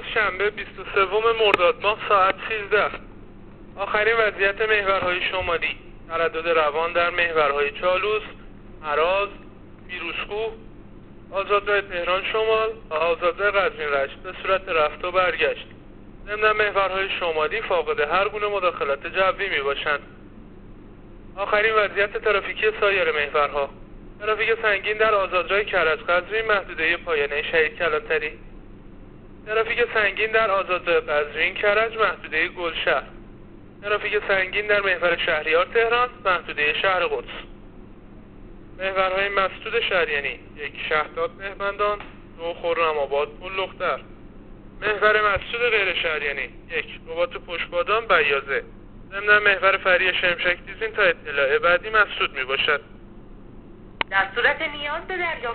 شنبه 23 مرداد ماه ساعت 13. آخرین وضعیت محورهای شمالی: تردد روان در محورهای چالوس، هراز، فیروزکوه، آزادراه تهران شمال و آزادراه قزوین رشت به صورت رفت و برگشت. ضمن محورهای شمالی فاقد هر گونه مداخلت جوی می باشند. آخرین وضعیت ترافیکی سایر محورها: ترافیک سنگین در آزادراه کرج قزوین محدوده پایانه شهید کلانتری. ترافیک سنگین در آزادراه قزوین کرج محدوده گلشهر. ترافیک سنگین در محور شهریار تهران محدوده شهر قدس. محورهای مسدود شهریانی: 1 شهداد بهمندان، 2 خرم‌آباد پل لختر. محور مسدود غیر شهریانی: 1 رباط پشتبادان بیاضه. ضمن محور فری شمشک دیزین تا اطلاع بعدی مسدود می باشد. در صورت نیاز به دریافت